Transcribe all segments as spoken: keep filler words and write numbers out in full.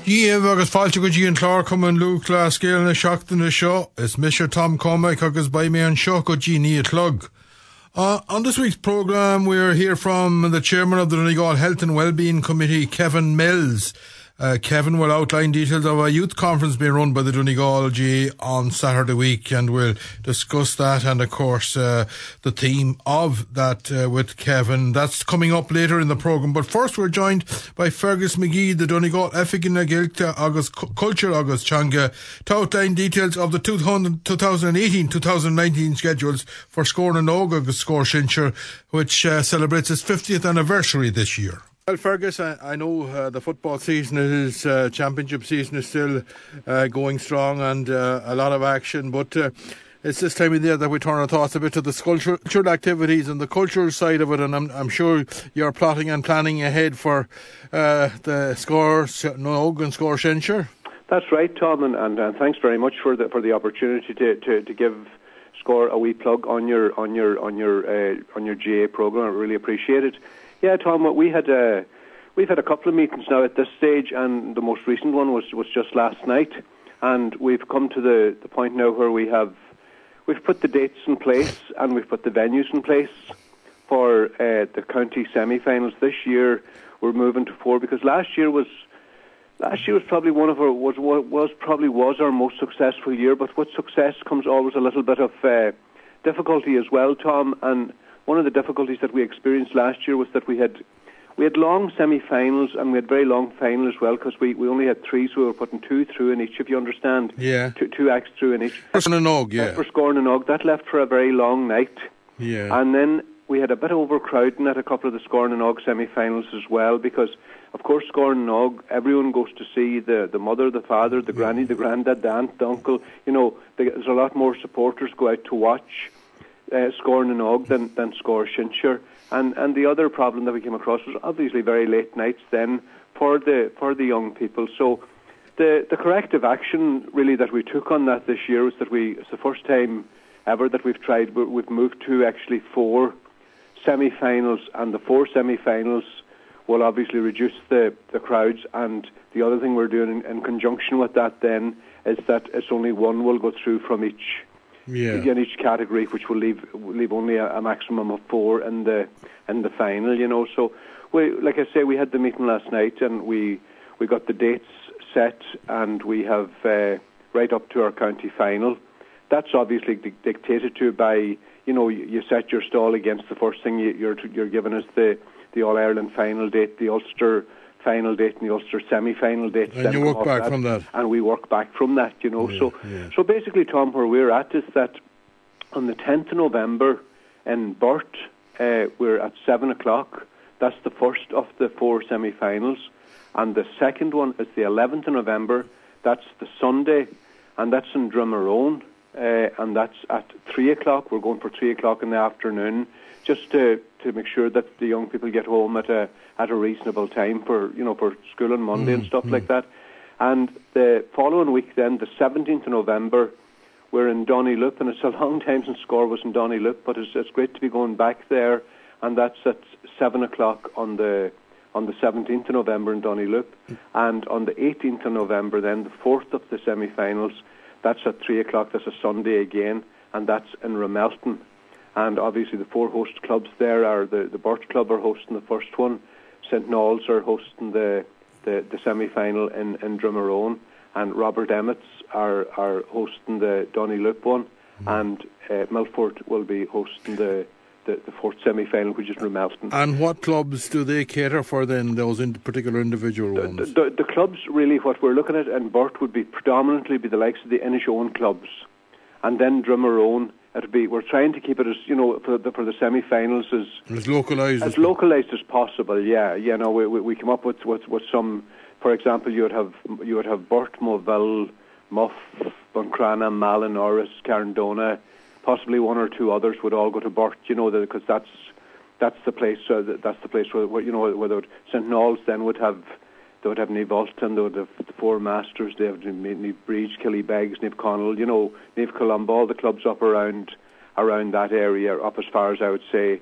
Díomh agus fáilte go dtí an clár cumann Luke le scéalna seachtainna seo. Is Mister Tom Cormack agus by me an seo go dtí ní a clog. Uh, on this week's programme, we're here from the chairman of the Donegal Health and Wellbeing Committee, Kevin Mills. Uh, Kevin will outline details of a youth conference being run by the Donegal G on Saturday week, and we'll discuss that and, of course, uh, the theme of that uh, with Kevin. That's coming up later in the programme. But first, we're joined by Fergus McGee, the Donegal Effigan Gilta Agus Culture Agus Changa, to outline details of the twenty eighteen twenty nineteen schedules for Scorn and Og Agus Score Shinshire, which uh, celebrates its fiftieth anniversary this year. Well, Fergus, I, I know uh, the football season is, uh, championship season is still uh, going strong and uh, a lot of action, but uh, it's this time of the year that we turn our thoughts a bit to the cultural activities and the cultural side of it, and I'm, I'm sure you're plotting and planning ahead for uh, the Score Nog and Score Shinshire. That's right, Tom, and, and, and thanks very much for the for the opportunity to, to, to give Score a wee plug on your on your on your uh, on your G A programme. I really appreciate it. Yeah, Tom, we had uh, we've had a couple of meetings now at this stage, and the most recent one was, was just last night, and we've come to the, the point now where we have we've put the dates in place and we've put the venues in place for uh, the county semi-finals. This year we're moving to four, because last year was last year was probably one of our was was probably was our most successful year. But with success comes always a little bit of uh, difficulty as well, Tom, and one of the difficulties that we experienced last year was that we had we had long semi-finals and we had very long final as well, because we, we only had three, so we were putting two through in each, if you understand. Yeah. Two, two acts through in each. For Scorn and Og, yeah. For Scorn and Og. That left for a very long night. Yeah. And then we had a bit of overcrowding at a couple of the Scorn and Og semi-finals as well, because, of course, Scorn and Og, everyone goes to see the, the mother, the father, the granny, the granddad, the aunt, the uncle. You know, there's a lot more supporters go out to watch Uh, Scorn and Og than, than Score Shinshire, and and the other problem that we came across was obviously very late nights then for the for the young people. So the the corrective action really that we took on that this year was that we it's the first time ever that we've tried we've moved to actually four semi-finals, and the four semi-finals will obviously reduce the the crowds. And the other thing we're doing in, in conjunction with that then is that it's only one will go through from each. Yeah. In each category, which will leave leave only a, a maximum of four in the in the final, you know. So, we, like I say, we had the meeting last night, and we we got the dates set, and we have uh, right up to our county final. That's obviously di- dictated to by, you know, you, you set your stall against the first thing you, you're you're given us the the All Ireland final date, the Ulster final date, and the Ulster semi-final date. And you work back that, from that. And we work back from that, you know. Yeah, so, yeah. so basically, Tom, where we're at is that on the tenth of November in Burt, uh, we're at seven o'clock. That's the first of the four semi-finals. And the second one is the eleventh of November. That's the Sunday, and that's in Drummerone. Uh, and that's at three o'clock. We're going for three o'clock in the afternoon, just to, to make sure that the young people get home at a at a reasonable time for, you know, for school on Monday mm, and stuff mm. like that. And the following week then, the seventeenth of November, we're in Donnylip, and it's a long time since Score was in Donnylip, but it's, it's great to be going back there, and that's at seven o'clock on the on the seventeenth of November in Donnylip. Mm. And on the eighteenth of November then, the fourth of the semi-finals, that's at three o'clock, that's a Sunday again, and that's in Ramelton. And obviously the four host clubs there are the, the Burt Club are hosting the first one, Saint Knowles are hosting the, the, the semi-final in, in Drummerone, and Robert Emmett's are, are hosting the Donnylip one, mm-hmm. and uh, Milford will be hosting the, the, the fourth semi-final, which is in Ramelton. And what clubs do they cater for then, those in particular individual the, ones? The, the, the clubs, really, what we're looking at in Burt would be predominantly be the likes of the Inishowen clubs, and then Drummerone. It'll be, we're trying to keep it as, you know, for the, for the semi-finals as as localised as, as localised as possible. Yeah, you know, we we, we come up with, with, with some. For example, you would have you would have Burt, Moville, Muff, Buncrana, Malin, Norris, Carndona, possibly one or two others would all go to Burt. You know, because that's that's the place. Uh, that's the place where, where you know where Saint Knowles then would have. They would have Niamh Ultan, they would have the Four Masters, they have Niamh Breach, Killybegs, Niamh Connell, you know, Niamh Columba, all the clubs up around around that area, up as far as I would say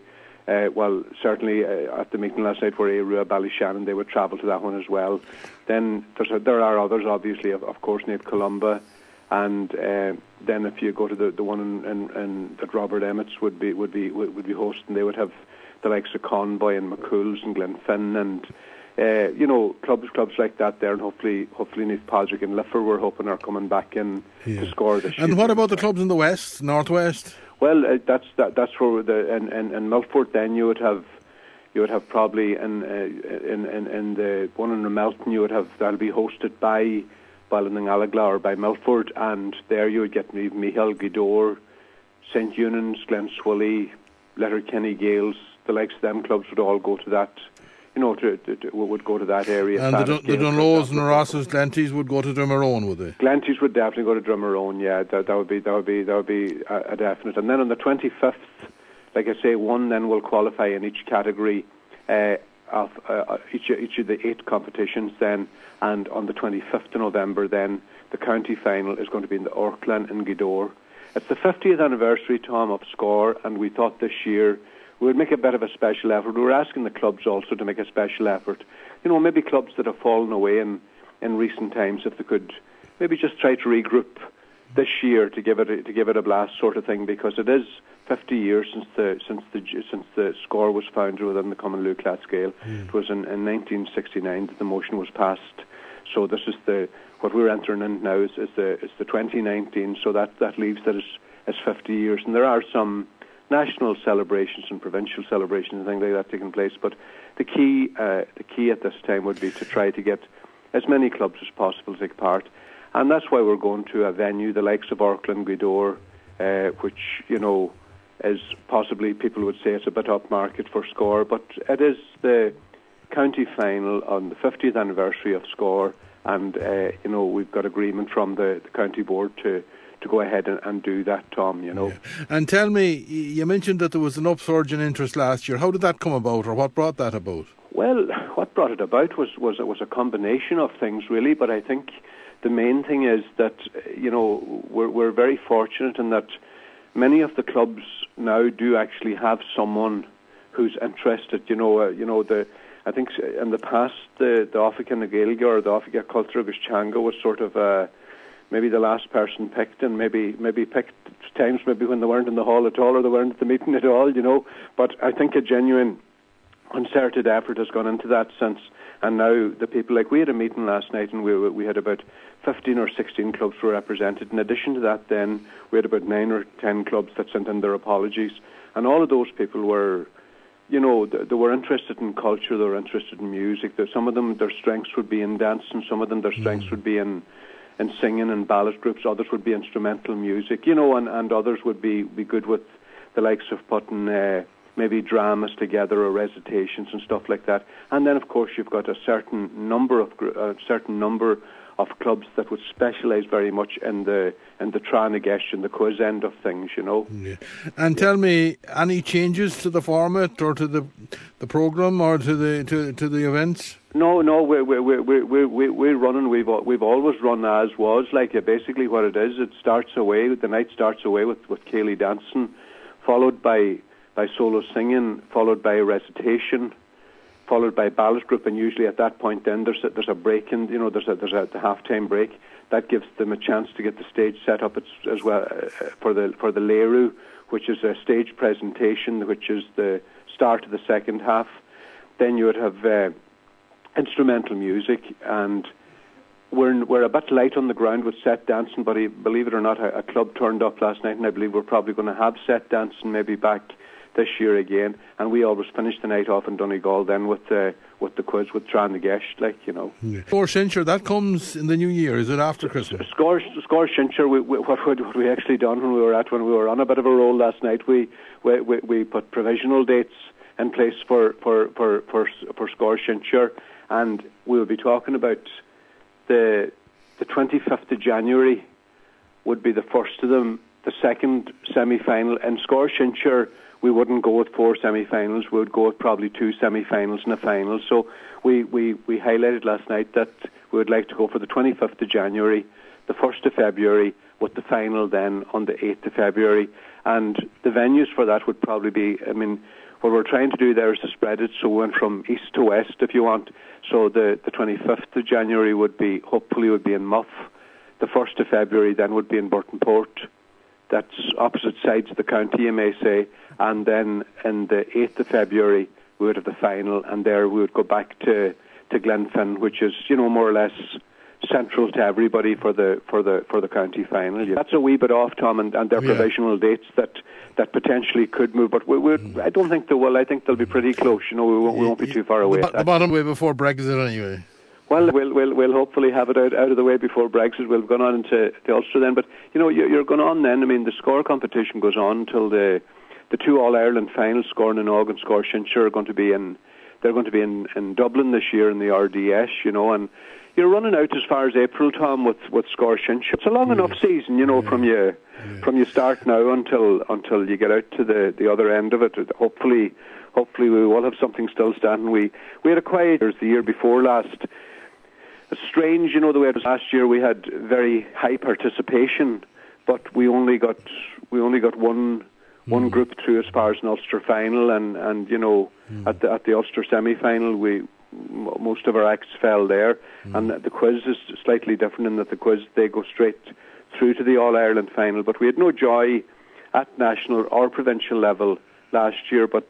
Uh, well, certainly uh, at the meeting last night for Arua, Ballyshannon, they would travel to that one as well. Then there's a, there are others, obviously, of, of course, Nate Columba, and uh, then if you go to the, the one in, in, in, that Robert Emmets would be would be would be hosting, they would have the likes of Convoy and McCool's and Glenfin and uh, you know clubs clubs like that there, and hopefully hopefully Neath Padraig and Liffer we're hoping are coming back in yeah. to score this year. And what about the clubs in the west, northwest? Well, uh, that's that, that's where the in, in, in Milford then you would have you would have probably in uh, in, in in the one in Ramelton you would have that'll be hosted by Ballinagallagla or by Milford, and there you would get Michal, Gweedore, Saint Eunan's, Glenswilly, Letterkenny, Gales, the likes of them clubs would all go to that. You know, to, to, to would go to that area. And the, Dun- the Dunlows and the Rosses, Glenties would go to Drummerone, would they? Glenties would definitely go to Drummerone. Yeah, that, that would be that would be that would be a, a definite. And then on the twenty-fifth, like I say, one then will qualify in each category uh, of uh, each each of the eight competitions. Then, and on the twenty-fifth of November, then the county final is going to be in the Orklan in Gweedore. It's the fiftieth anniversary, Tom, of SCORE, and we thought this year we would make a bit of a special effort. We were asking the clubs also to make a special effort. You know, maybe clubs that have fallen away in, in recent times, if they could maybe just try to regroup this year to give it a, to give it a blast, sort of thing, because it is fifty years since the since the since the SCORE was founded within the Common Lou class scale. Mm. It was in, in nineteen sixty-nine that the motion was passed. So this is the what we're entering in now is, is the is the twenty nineteen. So that that leaves that as as fifty years, and there are some national celebrations and provincial celebrations and things like that taking place. But the key, uh, the key at this time would be to try to get as many clubs as possible to take part, and that's why we're going to a venue the likes of Orklan, Gweedore, uh, which you know is possibly people would say it's a bit upmarket for SCORE, but it is the county final on the fiftieth anniversary of SCORE, and uh, you know we've got agreement from the, the county board to. to go ahead and, and do that, Tom, you know. Yeah. And tell me, you mentioned that there was an upsurge in interest last year. How did that come about, or what brought that about? Well, what brought it about was, was, was a combination of things, really, but I think the main thing is that, you know, we're, we're very fortunate in that many of the clubs now do actually have someone who's interested, you know, uh, you know, the I think in the past, the, the Offaca na Gaeilge or the Offaca Culture agus Teanga was sort of uh, maybe the last person picked, and maybe maybe picked times maybe when they weren't in the hall at all or they weren't at the meeting at all, you know. But I think a genuine concerted effort has gone into that since, and now the people, like we had a meeting last night and we we had about fifteen or sixteen clubs were represented. In addition to that, then we had about nine or ten clubs that sent in their apologies, and all of those people were, you know, they, they were interested in culture, they were interested in music. There, some of them, their strengths would be in dance, and some of them, their strengths mm. would be in in singing and ballad groups. Others would be instrumental music, you know, and, and others would be, be good with the likes of putting uh, maybe dramas together or recitations and stuff like that. And then, of course, you've got a certain number of a certain number of clubs that would specialise very much in the in the Tranagesh and the quiz end of things, you know. Yeah. And tell me, any changes to the format or to the the programme or to the to, to the events? No, no, we're we're we're we're we're, we're running. We've we've always run as was. Like uh, basically, what it is, it starts away. The night starts away with with Cayley dancing, followed by by solo singing, followed by a recitation, followed by ballad group, and usually at that point, then there's a, there's a break in. You know, there's a there's a the halftime break that gives them a chance to get the stage set up as, as well uh, for the for the Leiru, which is a stage presentation, which is the start of the second half. Then you would have Uh, instrumental music, and we're we're a bit light on the ground with set dancing, but believe it or not, a, a club turned up last night, and I believe we're probably going to have set dancing maybe back this year again. And we always finish the night off in Donegal then with the with the quiz with Tranagesh, like, you know. Yeah. Score Shincher, that comes in the new year, is it after Christmas? Score Score Shincher, we, we, what, what we actually done when we were at when we were on a bit of a roll last night, we we we, we put provisional dates in place for for for for, for Score Shincher. And we'll be talking about the the twenty-fifth of January would be the first of them. The second semi-final. In Score Shincher, we wouldn't go with four semi-finals. We would go with probably two semi-finals and a final. So we, we, we highlighted last night that we would like to go for the twenty-fifth of January, the first of February, with the final then on the eighth of February. And the venues for that would probably be, I mean, what we're trying to do there is to spread it, so we went from east to west, if you want. So the, the twenty-fifth of January would be, hopefully would be in Muff. The first of February then would be in Burton Port. That's opposite sides of the county, you may say. And then in the eighth of February, we would have the final, and there we would go back to, to Glenfin, which is, you know, more or less central to everybody for the for the for the county final. Yeah. That's a wee bit off, Tom, and, and their yeah. provisional dates that, that potentially could move, but we, we, I don't think they will. I think they'll be pretty close. You know, we won't, we won't be too far away. The, the bottom way before Brexit, anyway. Well, we'll we'll we'll hopefully have it out, out of the way before Brexit. We'll go on into the Ulster then, but you know, you're, you're going on then. I mean, the score competition goes on until the the two All Ireland finals, Scorn and Og and Score Shinshire, are going to be in. They're going to be in, in Dublin this year in the R D S. You know, and you're running out as far as April, Tom, with with Score Shinshire. It's a long yeah. enough season, you know, yeah. from you yeah. from you start now until until you get out to the, the other end of it. Hopefully, hopefully we will have something still standing. We we had a quiet year the year before last. It's strange, you know, the way it was last year. We had very high participation, but we only got we only got one mm. one group through as far as an Ulster final, and, and you know mm. at the at the Ulster semi final we m- most of our acts fell there, mm. and the quiz is slightly different in that the quiz they go straight through to the All Ireland final. But we had no joy at national or provincial level last year. But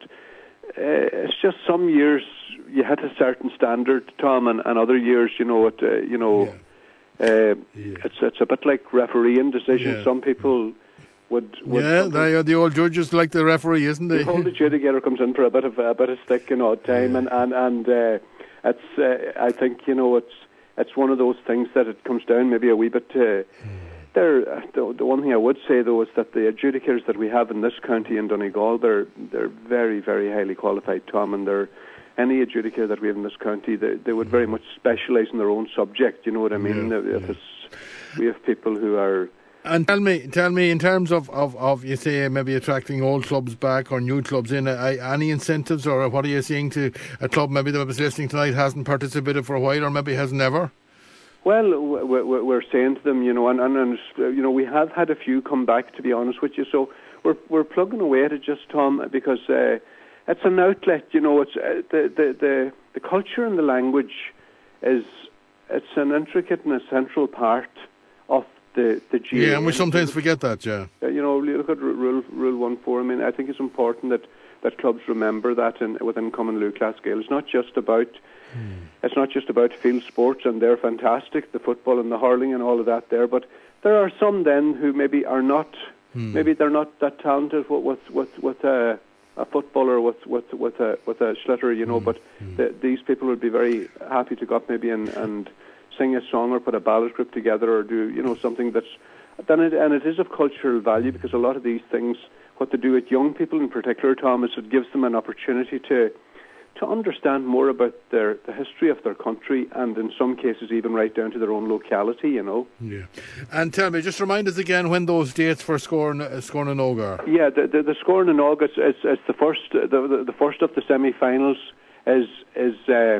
uh, it's just some years you hit a certain standard, Tom, and, and other years, you know, it, uh, you know, yeah. Uh, yeah. it's it's a bit like refereeing decisions. Yeah. Some people would, would yeah, they are the old judges like the referee, isn't they? The whole adjudicator comes in for a bit of a bit of stick in odd time, yeah. and and and uh, it's uh, I think you know it's it's one of those things that it comes down maybe a wee bit to. Mm. There, the, the one thing I would say though is that the adjudicators that we have in this county in Donegal, they're they're very very highly qualified, Tom, and they're any adjudicator that we have in this county, they, they would very much specialise in their own subject. You know what I mean? Yeah, if it's, we have people who are. And tell me, tell me, in terms of, of, of you say maybe attracting old clubs back or new clubs in, uh, any incentives, or what are you seeing to a club maybe that was listening tonight hasn't participated for a while, or maybe has never? Well, we're saying to them, you know, and, and, and you know, we have had a few come back, to be honest with you. So we're we're plugging away at it, just Tom, because uh, it's an outlet. You know, it's uh, the, the the the culture and the language is it's an intricate and a central part of the the G A A. Yeah, and we sometimes forget that. Yeah, uh, you know, look at Rule Rule One Four. I mean, I think it's important that, that clubs remember that in, within Common Lou Class Scale. It's not just about Hmm. It's not just about field sports, and they're fantastic, the football and the hurling and all of that there, but there are some then who maybe are not, hmm. maybe they're not that talented with with with, with a, a footballer, with with with a with a schlitter, you know. Hmm. But hmm. The, these people would be very happy to go up maybe and, and sing a song or put a ballad group together or do you know something that's then it, and it is of cultural value, because a lot of these things, what they do with young people in particular, Tom, is it gives them an opportunity to. to understand more about their the history of their country, and in some cases even right down to their own locality, you know. Yeah. And tell me, just remind us again when those dates for Scorn uh, Scorn and Og are. Yeah, the the, the Scorn and Og is, is, is the first the, the, the first of the semi-finals is is uh,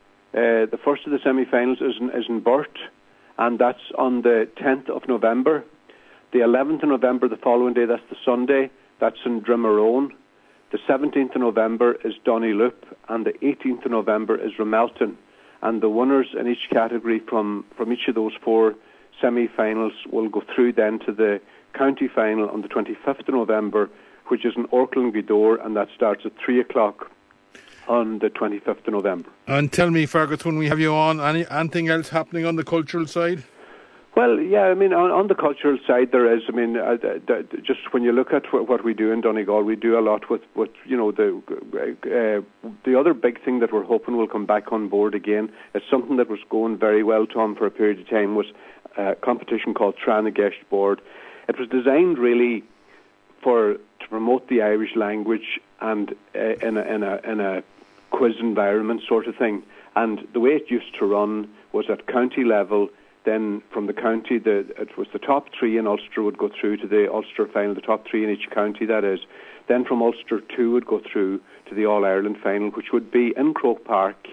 uh, the first of the semi-finals is in, is in Burt, and that's on the tenth of November. The eleventh of November, the following day, that's the Sunday, that's in Drimarone. The seventeenth of November is Donnylloop, and the eighteenth of November is Ramelton. And the winners in each category from, from each of those four semi-finals will go through then to the county final on the twenty-fifth of November, which is in Orkland Gweedore, and that starts at three o'clock on the twenty-fifth of November. And tell me, Fergus, when we have you on, any, anything else happening on the cultural side? Well, yeah, I mean, on, on the cultural side there is. I mean, uh, uh, just when you look at what, what we do in Donegal, we do a lot with, with you know, the uh, the other big thing that we're hoping will come back on board again. It's something that was going very well, Tom, for a period of time, was a competition called Tranagesh Board. It was designed really for to promote the Irish language and uh, in, a, in, a, in a quiz environment sort of thing. And the way it used to run was at county level. Then from the county, the, it was the top three in Ulster would go through to the Ulster final, the top three in each county, that is. Then from Ulster, two would go through to the All-Ireland final, which would be in Croke Park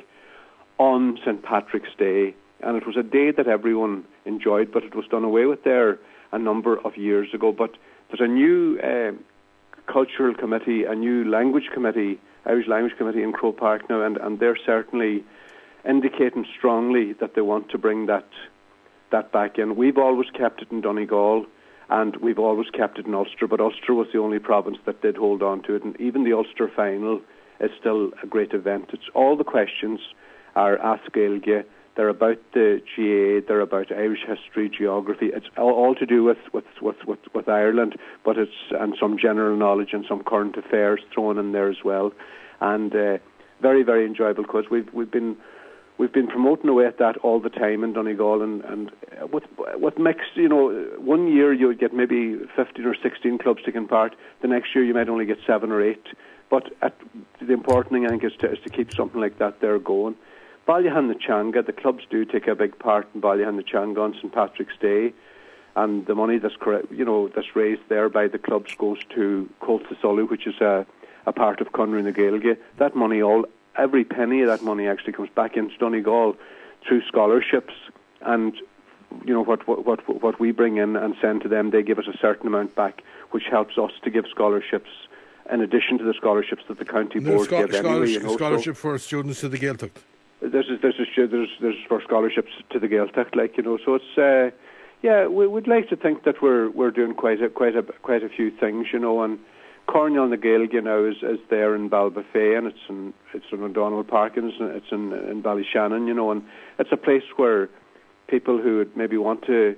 on Saint Patrick's Day. And it was a day that everyone enjoyed, but it was done away with there a number of years ago. But there's a new uh, cultural committee, a new language committee Irish Language Committee in Croke Park now, and, and they're certainly indicating strongly that they want to bring that that back in. We've always kept it in Donegal, and we've always kept it in Ulster, but Ulster was the only province that did hold on to it, and even the Ulster final is still a great event. It's all the questions are Ask Gaeilge. They're about the G A A, they're about Irish history, geography. It's all, all to do with, with, with, with, with Ireland, but it's and some general knowledge and some current affairs thrown in there as well. And uh, very, very enjoyable quiz. We've we've been we've been promoting away at that all the time in Donegal, and, and with with mixed, you know, one year you would get maybe fifteen or sixteen clubs taking part. The next year you might only get seven or eight. But at, the important thing, I think, is to, is to keep something like that there going. Ballyhan na Teanga, the clubs do take a big part in Ballyhan na Teanga on Saint Patrick's Day, and the money that's you know that's raised there by the clubs goes to Colts Sulu, which is a, a part of Conry na Gaeilge. That money, all every penny of that money actually comes back into Donegal through scholarships, and you know what what what, what we bring in and send to them, they give us a certain amount back, which helps us to give scholarships in addition to the scholarships that the county board scho- give anyway. Scholarship, you know, scholarship so for students to the Gaeltacht. There's there's there's there's for scholarships to the Gaeltacht, like you know. So it's uh, yeah, we, we'd like to think that we're we're doing quite a quite a quite a few things, you know. And Cornell na Gaeilge now is, is there in Balbafay, and it's in it's in O'Donnell Park, and it's in, it's in in Ballyshannon, you know. And it's a place where people who would maybe want to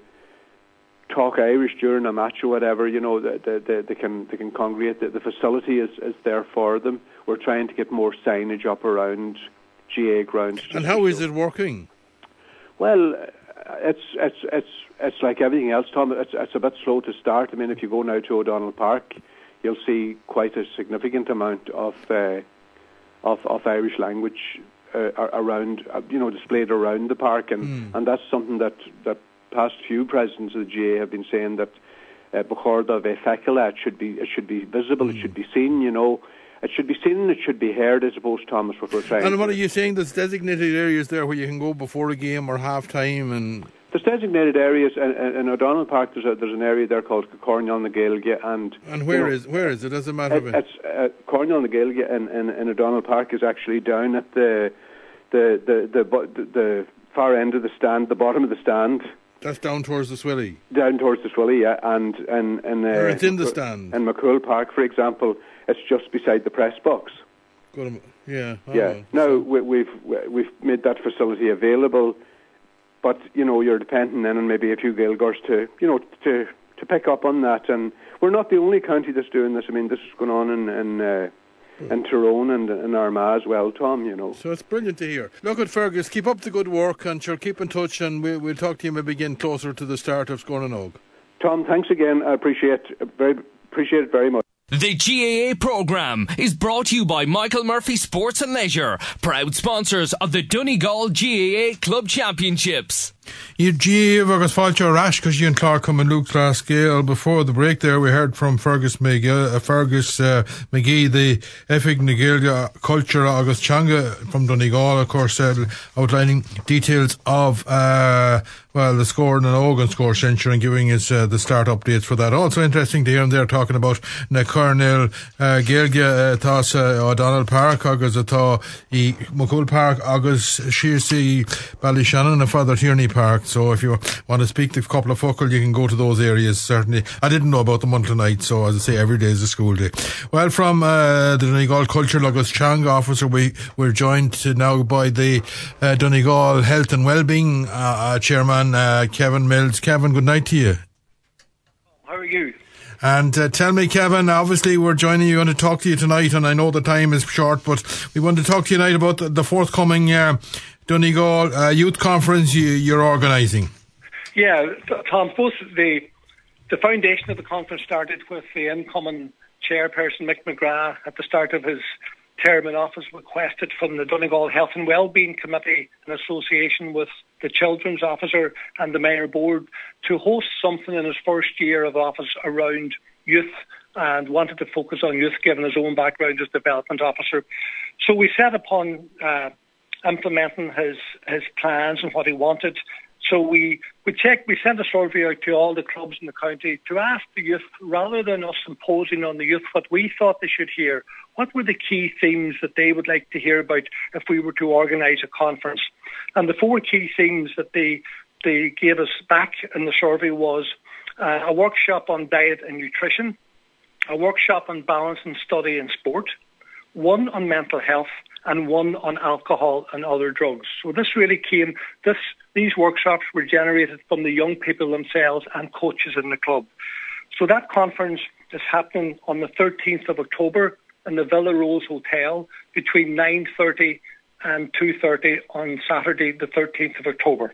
talk Irish during a match or whatever, you know, they, they, they can they can congregate. The, the facility is, is there for them. We're trying to get more signage up around G A A grounds. And how is it working? Well, it's it's it's it's like everything else, Tom. It's it's a bit slow to start. I mean, if you go now to O'Donnell Park, you'll see quite a significant amount of uh, of, of Irish language uh, around, uh, you know, displayed around the park, and, mm. and that's something that that past few presidents of the G A A have been saying, that uh, Bechorda ve Fekela, it should be it should be visible, mm. it should be seen, you know. It should be seen and it should be heard, I suppose, Thomas, what we're trying. And what are you saying? There's designated areas there where you can go before a game or half time, and there's designated areas in, in O'Donnell Park. There's a, there's an area there called Cornell na Gaeilge, and and where you know, is where is it? Does it matter? It, it's uh, Cornell na Gaeilge in, in, in O'Donnell Park is actually down at the the the, the the the far end of the stand, the bottom of the stand. That's down towards the Swilly. Down towards the Swilly, yeah, and and and uh, or it's in the stand. In McCool Park, for example, it's just beside the press box. Good, yeah. Yeah. Know. Now so. we, we've we've made that facility available, but you know you're depending then on maybe a few Gaelgors to you know to to pick up on that, and we're not the only county that's doing this. I mean, this is going on in in, uh, in Tyrone and in Armagh as well, Tom. You know. So it's brilliant to hear. Look at Fergus. Keep up the good work, and sure, keep in touch, and we, we'll talk to you maybe again closer to the start of Scorn and Og. Tom, thanks again. I appreciate very appreciate it very much. The G A A programme is brought to you by Michael Murphy Sports and Leisure, proud sponsors of the Donegal G A A Club Championships. You G A A agus fáilte rash cos Ian Clark and Luke Glasgow. Before the break there we heard from Fergus McGee, uh, Fergus uh, McGee, the Efig na Gaeilge Culture agus Teanga from Donegal, of course, uh, outlining details of uh, well the score and an Ogan score centre and giving us uh, the start updates for that. Also interesting to hear them there talking about na Cornell uh, Gaeilge thás uh, O'Donnell Park agus atá I McCool Park agus Shearsea Ballyshannon and Father Tierney Park. So if you want to speak to a couple of focal, you can go to those areas, certainly. I didn't know about them until tonight, so as I say, every day is a school day. Well, from uh, the Donegal Culture agus Teanga officer, we, we're joined now by the uh, Donegal Health and Wellbeing uh, uh, Chairman, uh, Kevin Mills. Kevin, good night to you. How are you? And uh, tell me, Kevin, obviously we're joining you and to talk to you tonight, and I know the time is short, but we want to talk to you tonight about the, the forthcoming uh, Donegal uh, Youth Conference you, you're organising. Yeah, Tom, both the the foundation of the conference started with the incoming chairperson, Mick McGrath, at the start of his term in office, requested from the Donegal Health and Wellbeing Committee, in association with the Children's Officer and the Mayor Board, to host something in his first year of office around youth, and wanted to focus on youth given his own background as Development Officer. So we set upon uh, implementing his, his plans and what he wanted. So we, we checked, we sent a survey out to all the clubs in the county to ask the youth, rather than us imposing on the youth what we thought they should hear, what were the key themes that they would like to hear about if we were to organise a conference. And the four key themes that they, they gave us back in the survey was uh, a workshop on diet and nutrition, a workshop on balance and study and sport, one on mental health, and one on alcohol and other drugs. So this really came, this these workshops were generated from the young people themselves and coaches in the club. So that conference is happening on the thirteenth of October in the Villa Rose Hotel between nine thirty and two thirty on Saturday the thirteenth of October.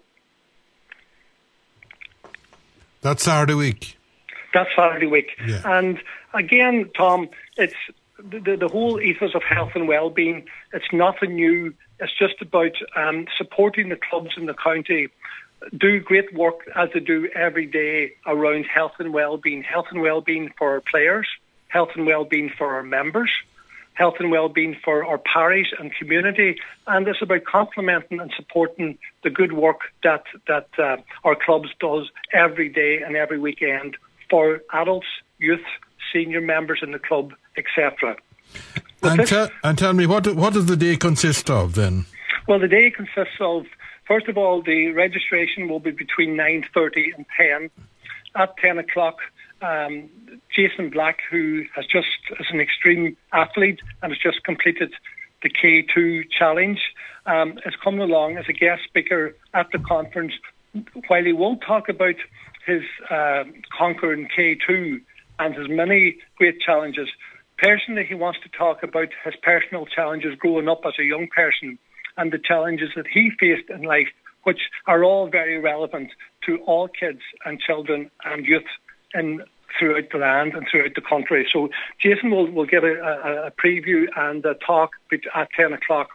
That's Saturday week. That's Saturday week. Yeah. And again, Tom, it's the, the whole ethos of health and well-being. It's nothing new. It's just about um, supporting the clubs in the county, do great work as they do every day around health and well-being. Health and well-being for our players, health and well-being for our members, health and well-being for our parish and community, and it's about complementing and supporting the good work that that uh, our clubs does every day and every weekend for adults, youth, senior members in the club, et cetera. And, te- and tell me, what what does the day consist of then? Well, the day consists of, first of all, the registration will be between nine thirty and ten. At ten o'clock, um, Jason Black, who has just, is an extreme athlete and has just completed the K two challenge, um, is coming along as a guest speaker at the conference. While he won't talk about his uh, conquering K two and his many great challenges, personally he wants to talk about his personal challenges growing up as a young person and the challenges that he faced in life, which are all very relevant to all kids and children and youth in throughout the land and throughout the country. So Jason will, will give a, a, a preview and a talk at ten o'clock.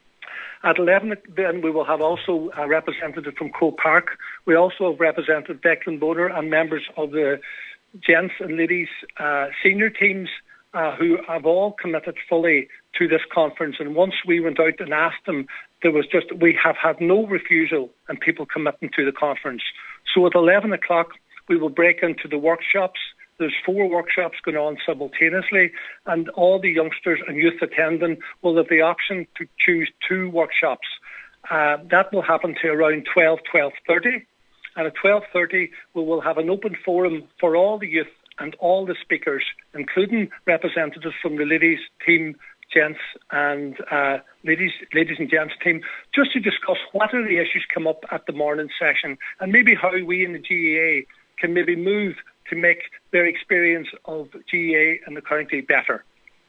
At eleven, then we will have also a representative from Croke Park. We also have represented Declan Boner and members of the gents and ladies uh, senior teams uh, who have all committed fully to this conference. And once we went out and asked them, there was just, we have had no refusal and people committing to the conference. So at eleven o'clock, we will break into the workshops. There's four workshops going on simultaneously, and all the youngsters and youth attending will have the option to choose two workshops. Uh, that will happen to around twelve, twelve thirty. And at twelve thirty, we will have an open forum for all the youth and all the speakers, including representatives from the ladies team, gents and uh, ladies, ladies and gents team, just to discuss what are the issues come up at the morning session and maybe how we in the G A A can maybe move to make their experience of G A A in the county better.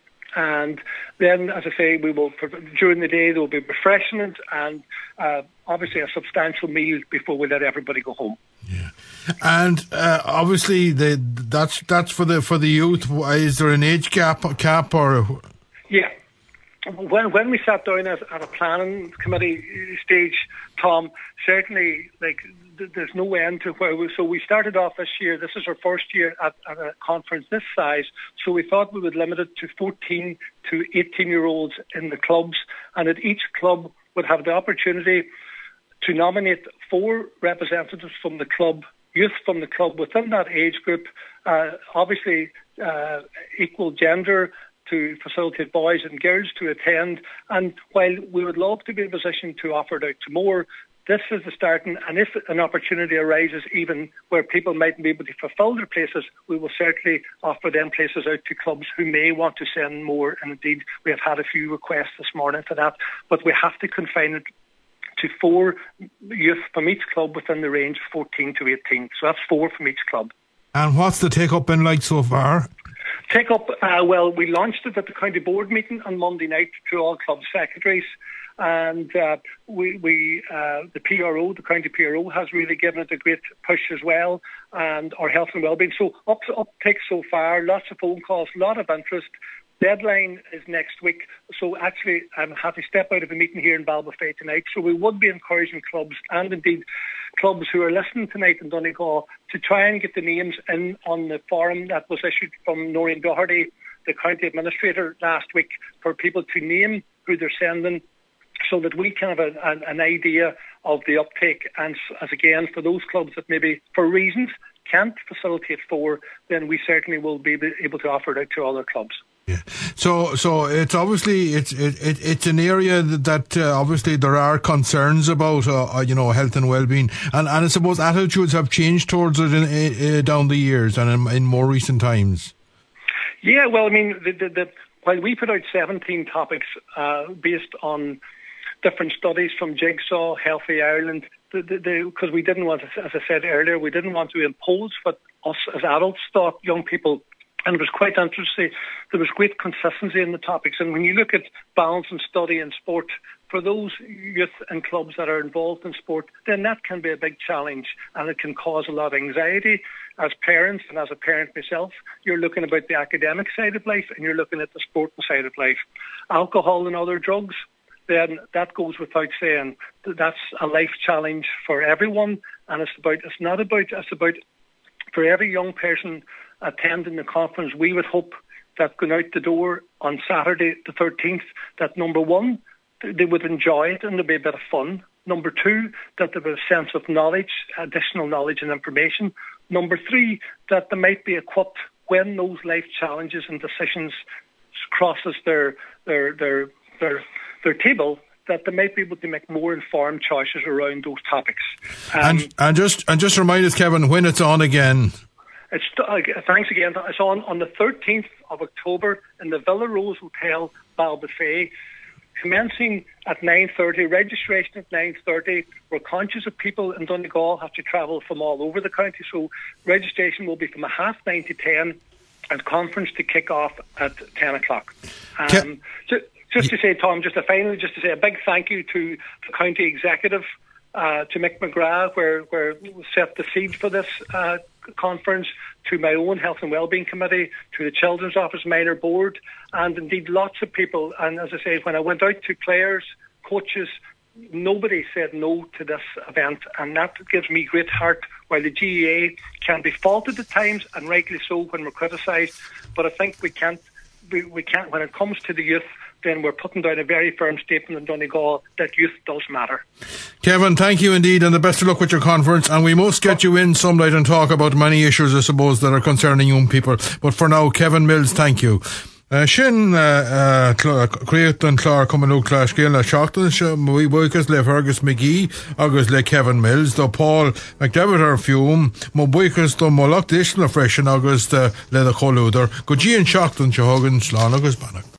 And then, as I say, we will during the day there will be refreshment and uh, obviously a substantial meal before we let everybody go home. Yeah, and uh, obviously the that's that's for the for the youth. Is there an age gap cap or? Yeah. When when we sat down at, at a planning committee stage, Tom, certainly like th- there's no end to where we. So we started off this year. This is our first year at, at a conference this size. So we thought we would limit it to fourteen to eighteen year olds in the clubs, and that each club would have the opportunity to nominate four representatives from the club, youth from the club within that age group. Uh, obviously, uh, equal gender, to facilitate boys and girls to attend. And while we would love to be in a position to offer it out to more, this is the starting, and if an opportunity arises even where people mightn't be able to fulfil their places, we will certainly offer them places out to clubs who may want to send more. And indeed, we have had a few requests this morning for that, but we have to confine it to four youth from each club within the range of fourteen to eighteen. So that's four from each club. And what's the take-up been like so far? Take up, uh, well, we launched it at the county board meeting on Monday night to all club secretaries, and uh, we, we uh, the P R O, the county P R O, has really given it a great push as well, and our health and wellbeing. So up uptake so far, lots of phone calls, a lot of interest. Deadline is next week, so actually I'm happy to step out of a meeting here in Ballybofey tonight. So we would be encouraging clubs and indeed clubs who are listening tonight in Donegal to try and get the names in on the form that was issued from Noreen Doherty, the county administrator, last week, for people to name who they're sending, so that we can have a, an, an idea of the uptake. And as again, for those clubs that maybe, for reasons, can't facilitate four, then we certainly will be able to offer it out to other clubs. Yeah. So, so it's obviously it's it, it it's an area that, that uh, obviously there are concerns about, uh, you know, health and well-being, and and I suppose attitudes have changed towards it in, uh, down the years and in, in more recent times. Yeah, well, I mean, the, the, the, while we put out seventeen topics uh, based on different studies from Jigsaw, Healthy Ireland, because we didn't want to, as I said earlier, we didn't want to impose what us as adults thought young people. And it was quite interesting. There was great consistency in the topics. And when you look at balance and study in sport, for those youth and clubs that are involved in sport, then that can be a big challenge, and it can cause a lot of anxiety. As parents, and as a parent myself, you're looking about the academic side of life, and you're looking at the sporting side of life. Alcohol and other drugs, then that goes without saying. That's a life challenge for everyone, and it's about. It's not about. It's about for every young person attending the conference. We would hope that going out the door on Saturday the thirteenth, that number one, they would enjoy it and there'd be a bit of fun. Number two, that there was a sense of knowledge, additional knowledge and information. Number three, that they might be equipped when those life challenges and decisions crosses their their their their, their table, that they might be able to make more informed choices around those topics. Um, and and just and just remind us, Kevin, when it's on again. It's, uh, thanks again. It's on on the thirteenth of October in the Villa Rose Hotel, Ballybofey, commencing at nine thirty. Registration at nine thirty. We're conscious of people in Donegal have to travel from all over the county, so registration will be from a half nine to ten, and conference to kick off at ten o'clock. Um, Ke- so, just to say, Tom, just a finally, just to say a big thank you to the county executive, uh, to Mick McGrath, where where we set the seed for this uh, conference, to my own Health and Wellbeing Committee, to the Children's Office Minor Board, and indeed lots of people. And as I say, when I went out to players, coaches, nobody said no to this event, and that gives me great heart. While the G A A can be faulted at times, and rightly so when we're criticised, but I think we can't, we, we can't, when it comes to the youth, then we're putting down a very firm statement in Donegal that youth does matter. Kevin, thank you indeed, and the best of luck with your conference, and we must get you in some night and talk about many issues, I suppose, that are concerning young people. But for now, Kevin Mills, thank you. Uh, Shin Create and Clark coming out Clash Gael Shockton we buikas le Fergus McGee agus le Kevin Mills do Paul McDevitt ar fiúm mo buikas do mo locht ish na freshen agus le the Choluder go G and Shockton Johagan Slán agus Bannock.